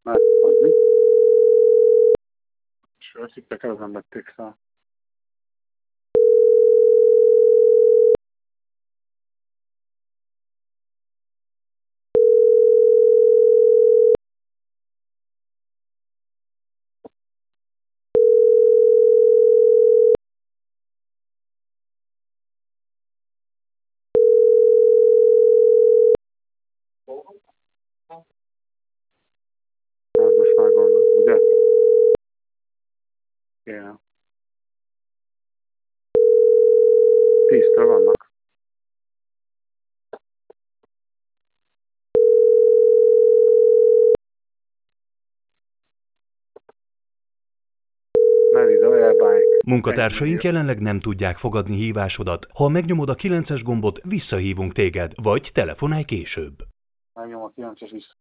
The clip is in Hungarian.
Meghozni. És veszik, nem vették fel. Házasságon, ugye? Igen. 10-től vannak. Merida Airbike. Munkatársaink jelenleg nem tudják fogadni hívásodat. Ha megnyomod a 9-es gombot, visszahívunk téged, vagy telefonálj később. Megnyom a 9-es vissza.